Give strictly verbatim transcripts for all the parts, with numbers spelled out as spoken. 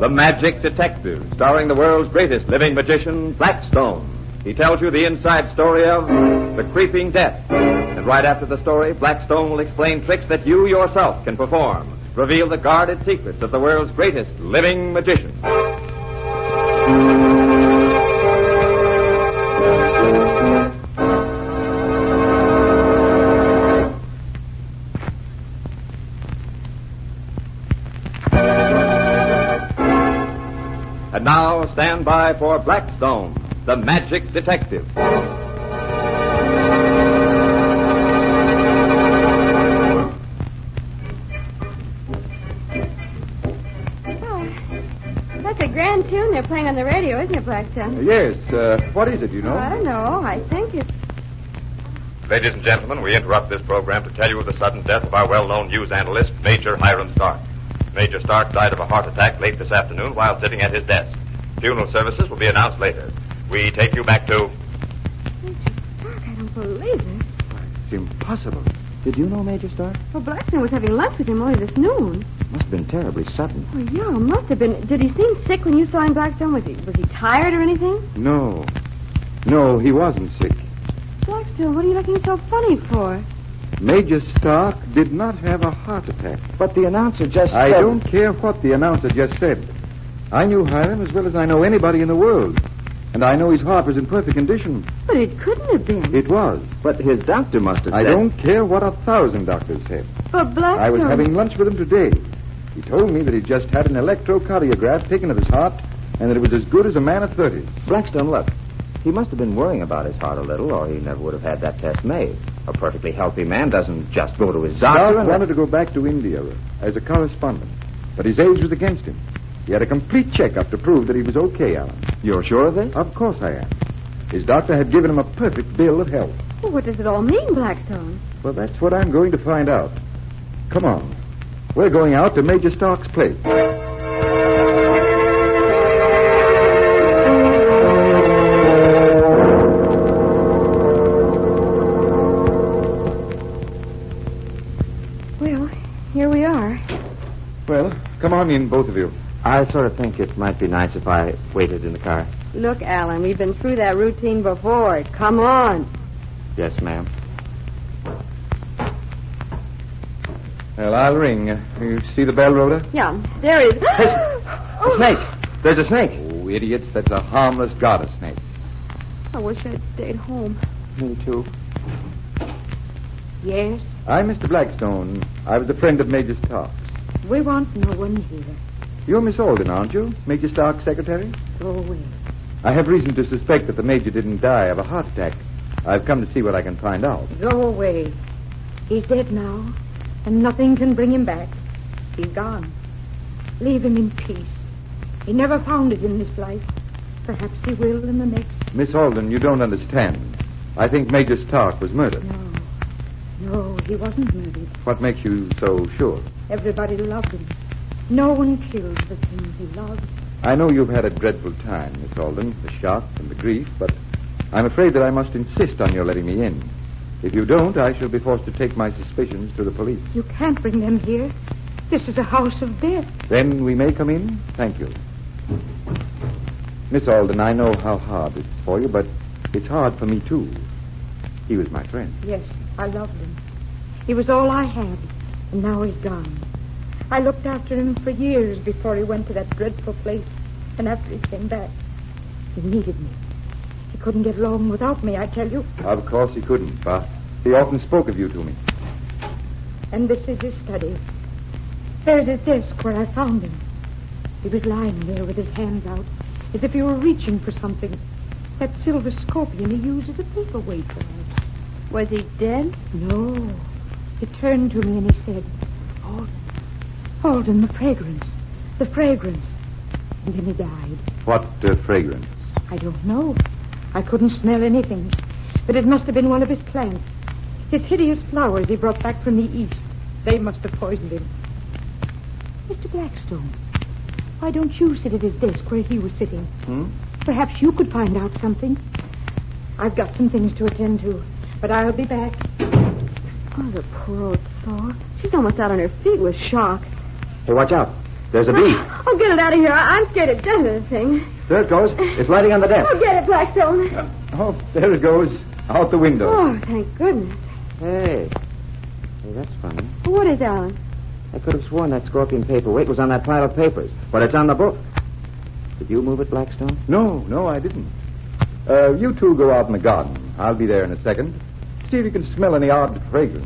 The Magic Detective, starring the world's greatest living magician, Blackstone. He tells you the inside story of the creeping death. And right after the story, Blackstone will explain tricks that you yourself can perform. Reveal the guarded secrets of the world's greatest living magician. And now, stand by for Blackstone, the Magic Detective. Grand tune they're playing on the radio, isn't it, Blackstone? Uh, yes. Uh, what is it, you know? Oh, I don't know. I think it's... Ladies and gentlemen, we interrupt this program to tell you of the sudden death of our well-known news analyst, Major Hiram Stark. Major Stark died of a heart attack late this afternoon while sitting at his desk. Funeral services will be announced later. We take you back to... Major Stark, I don't believe it. Why, it's impossible. Did you know Major Stark? Well, Blackstone was having lunch with him only this noon. Must have been terribly sudden. Oh, yeah, must have been. Did he seem sick when you saw him, Blackstone? Was he was he tired or anything? No. No, he wasn't sick. Blackstone, what are you looking so funny for? Major Stark did not have a heart attack. But the announcer just I said... I don't care what the announcer just said. I knew Hiram as well as I know anybody in the world. And I know his heart was in perfect condition. But it couldn't have been. It was. But his doctor must have I said... I don't care what a thousand doctors said. But Blackstone... I was having lunch with him today. He told me that he'd just had an electrocardiograph taken of his heart and that it was as good as a man of thirty. Blackstone, look. He must have been worrying about his heart a little, or he never would have had that test made. A perfectly healthy man doesn't just go to his doctor... Stark wanted to go back to India as a correspondent, but his age was against him. He had a complete checkup to prove that he was okay, Alan. You're sure of this? Of course I am. His doctor had given him a perfect bill of health. Well, what does it all mean, Blackstone? Well, that's what I'm going to find out. Come on. We're going out to Major Stark's place. Well, here we are. Well, come on in, both of you. I sort of think it might be nice if I waited in the car. Look, Alan, we've been through that routine before. Come on. Yes, ma'am. Well, I'll ring. Uh, you see the bell, Rhoda? Yeah, there is. A snake. There's a snake. Oh, idiots, that's a harmless goddess snake. I wish I'd stayed home. Me too. Yes? I'm Mister Blackstone. I was a friend of Major Stark's. We want no one here. You're Miss Alden, aren't you? Major Stark's secretary? Go away. I have reason to suspect that the Major didn't die of a heart attack. I've come to see what I can find out. Go away. He's dead now, and nothing can bring him back. He's gone. Leave him in peace. He never found it in this life. Perhaps he will in the next. Miss Alden, you don't understand. I think Major Stark was murdered. No. No, he wasn't murdered. What makes you so sure? Everybody loved him. No one kills the thing he loves. I know you've had a dreadful time, Miss Alden, the shock and the grief, but I'm afraid that I must insist on your letting me in. If you don't, I shall be forced to take my suspicions to the police. You can't bring them here. This is a house of death. Then we may come in? Thank you. Miss Alden, I know how hard it's for you, but it's hard for me, too. He was my friend. Yes, I loved him. He was all I had, and now he's gone. I looked after him for years before he went to that dreadful place, and after he came back, he needed me. He couldn't get along without me, I tell you. Of course he couldn't, but he often spoke of you to me. And this is his study. There's his desk where I found him. He was lying there with his hands out, as if he were reaching for something. That silver scorpion he used as a paperweight, perhaps. Was he dead? No. He turned to me and he said, Alden, Alden, the fragrance, the fragrance. And then he died. What uh, fragrance? I don't know. I couldn't smell anything. But it must have been one of his plants. His hideous flowers he brought back from the east. They must have poisoned him. Mister Blackstone, why don't you sit at his desk where he was sitting? Hmm? Perhaps you could find out something. I've got some things to attend to, but I'll be back. Oh, the poor old soul. She's almost out on her feet with shock. Hey, watch out. There's a bee. Oh, get it out of here. I'm scared to death of this thing. There it goes. It's lighting on the desk. Oh, get it, Blackstone. Uh, oh, there it goes. Out the window. Oh, thank goodness. Hey. Hey, that's funny. What is, Alan? I could have sworn that scorpion paperweight was on that pile of papers, but it's on the book. Did you move it, Blackstone? No, no, I didn't. Uh, you two go out in the garden. I'll be there in a second. See if you can smell any odd fragrance.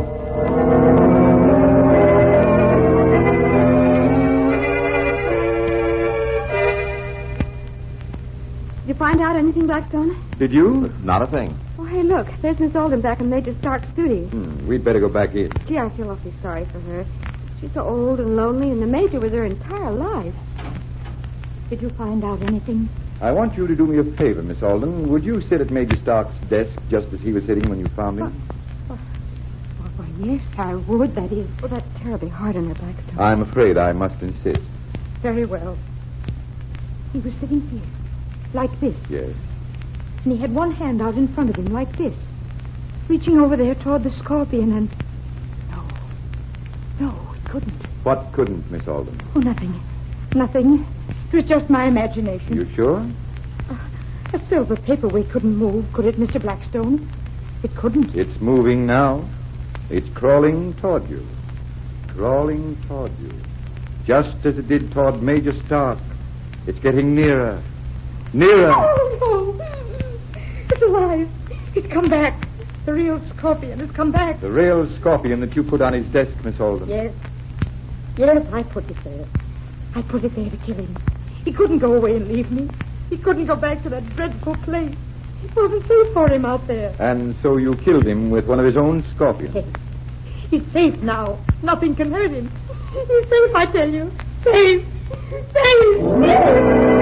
Did you find out anything, Blackstone? Did you? Not a thing. Oh, hey, look. There's Miss Alden back in Major Stark's studio. Hmm, we'd better go back in. Gee, I feel awfully sorry for her. She's so old and lonely, and the Major was her entire life. Did you find out anything? I want you to do me a favor, Miss Alden. Would you sit at Major Stark's desk just as he was sitting when you found him? Oh, oh, why, yes, I would, that is. Oh, that's terribly hard on her, Blackstone. I'm afraid I must insist. Very well. He was sitting here, like this. Yes. And he had one hand out in front of him, like this, reaching over there toward the scorpion, and... No. No, it couldn't. What couldn't, Miss Alden? Oh, nothing. Nothing. It was just my imagination. You sure? Uh, a silver paperweight couldn't move, could it, Mister Blackstone? It couldn't. It's moving now. It's crawling toward you. Crawling toward you. Just as it did toward Major Stark. It's getting nearer. Nearer. Oh, no. It's alive. It's come back. The real scorpion has come back. The real scorpion that you put on his desk, Miss Alden. Yes. Yes, I put it there. I put it there to kill him. He couldn't go away and leave me. He couldn't go back to that dreadful place. It wasn't safe for him out there. And so you killed him with one of his own scorpions. Yes. He's safe now. Nothing can hurt him. He's safe, I tell you. Safe. Safe.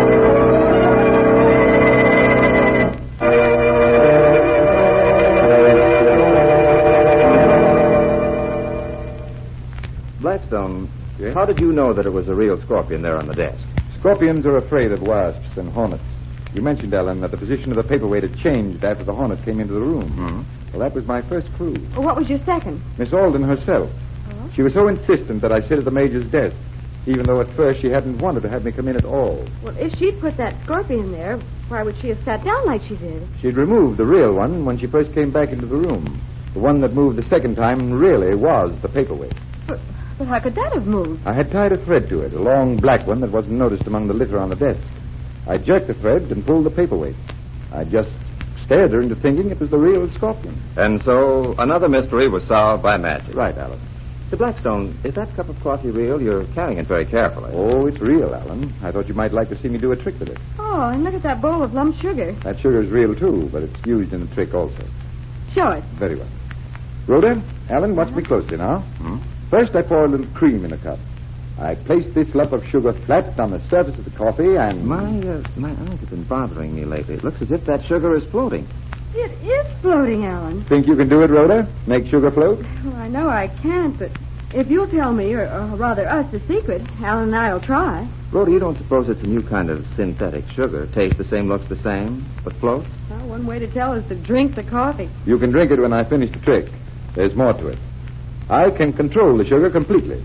Blackstone, yes? How did you know that it was a real scorpion there on the desk? Scorpions are afraid of wasps and hornets. You mentioned, Ellen, that the position of the paperweight had changed after the hornet came into the room. Mm-hmm. Well, that was my first clue. Well, what was your second? Miss Alden herself. Oh? She was so insistent that I sit at the Major's desk, even though at first she hadn't wanted to have me come in at all. Well, if she'd put that scorpion there, why would she have sat down like she did? She'd removed the real one when she first came back into the room. The one that moved the second time really was the paperweight. But, but how could that have moved? I had tied a thread to it, a long black one that wasn't noticed among the litter on the desk. I jerked the thread and pulled the paperweight. I just scared her into thinking it was the real scorpion. And so another mystery was solved by magic. Right, Alan. Sir Blackstone, is that cup of coffee real? You're carrying it very carefully. Oh, it's real, Alan. I thought you might like to see me do a trick with it. Oh, and look at that bowl of lump sugar. That sugar's real, too, but it's used in the trick also. Show it. Very well. Rhoda, Alan, watch me closely now. Hmm? First, I pour a little cream in a cup. I place this lump of sugar flat on the surface of the coffee and... My, uh, my eyes have been bothering me lately. It looks as if that sugar is floating. It is floating, Alan. Think you can do it, Rhoda? Make sugar float? Well, I know I can't, but if you'll tell me, or, or rather us, the secret, Alan and I will try. Rhoda, you don't suppose it's a new kind of synthetic sugar? Tastes the same, looks the same, but floats? Well, one way to tell is to drink the coffee. You can drink it when I finish the trick. There's more to it. I can control the sugar completely.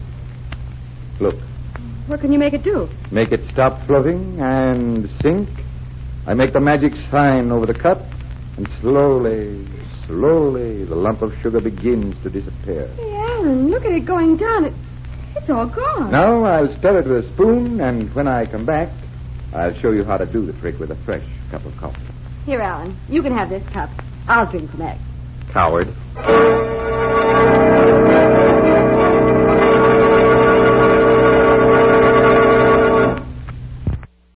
Look. What can you make it do? Make it stop floating and sink. I make the magic sign over the cup, and slowly, slowly, the lump of sugar begins to disappear. Hey, Alan, look at it going down. It, it's all gone. Now I'll stir it with a spoon, and when I come back, I'll show you how to do the trick with a fresh cup of coffee. Here, Alan, you can have this cup. I'll drink the next. Coward.